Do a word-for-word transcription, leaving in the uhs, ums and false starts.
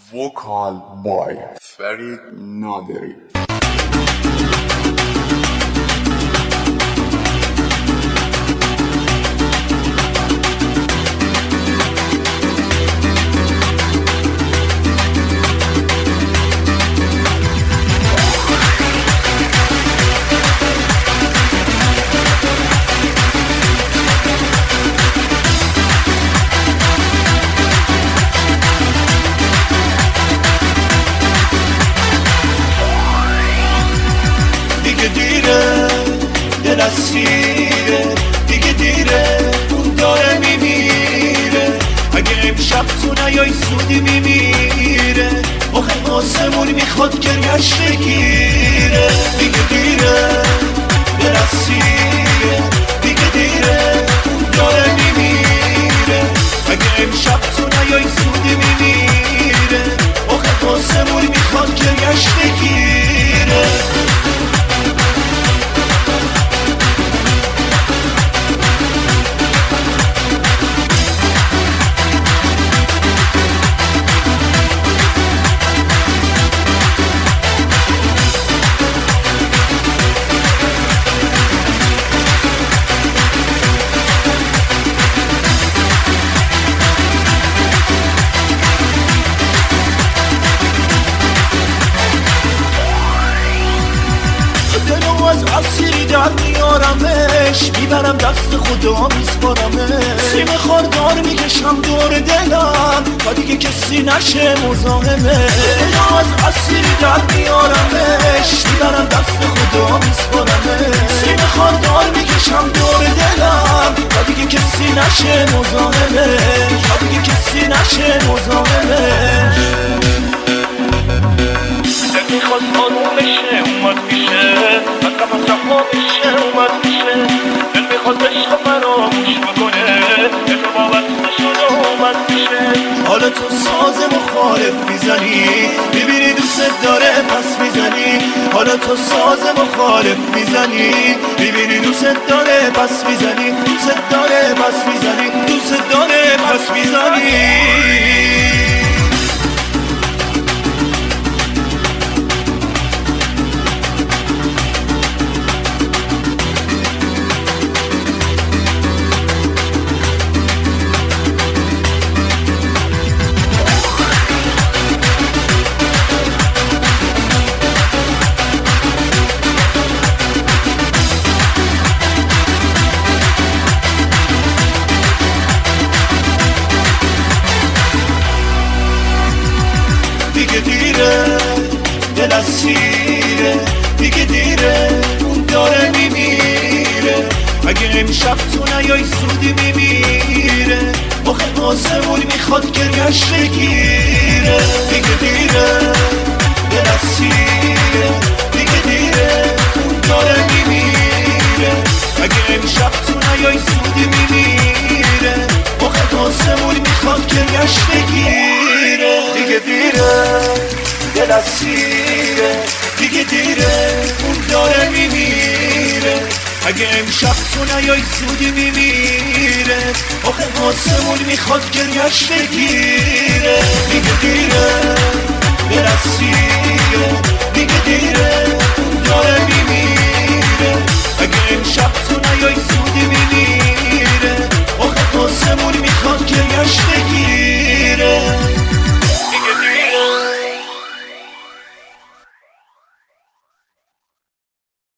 Vocal by Farid Naderi. دل اسیره دیگه دیره اون داره میمیره اگه امشب تو نیای زودی میمیره آخه آسمون میخواد گریش بگیره دیگه دیره دل اسیره دیگه دیره اون داره میمیره اگه امشب تو نیای زودی میمیره آخه آسمون میخواد گریش بگیره از اسیری در میارمش میبرم دست خدا میسپارمش سیم خاردار میکشم دور دلم تا دیگه کسی نشه مزاحمش از اسیری در میارمش میبرم دست خدا میسپارمش سیم خاردار میکشم دور دلم تا دیگه کسی نشه مزاحمش تا دیگه کسی نشه مزاحمش میخواد آروم بشه اومد میشه عقب از رها میشه اومد میشه دل میخواد عشق فراموش بکنه اتفاقت نشده اومد میشه حالا تو ساز مخالف میزنی میبینی دوست داره پس میزنی حالا تو ساز مخالف میزنی میبینی دوست داره پس میزنی دوست داره پس میزنی دوست داره پس میزنی دیگه دیره دل اسیره دیگه دیره اون داره میمیره اگه امشب تو نیای زودی میمیره آخه آسمون میخواد گریش بگیره دیگه دیره دل اسیره دیگه دیره اون داره میمیره اگه امشب تو نیای زودی میمیره آخه آسمون میخواد گریش بگیره دیگه دیره دل اسیره دیگه دیره اون داره میمیره اگه امشب تو نیای زودی میمیره آخه آسمون میخواد گریش بگیره دیگه دیره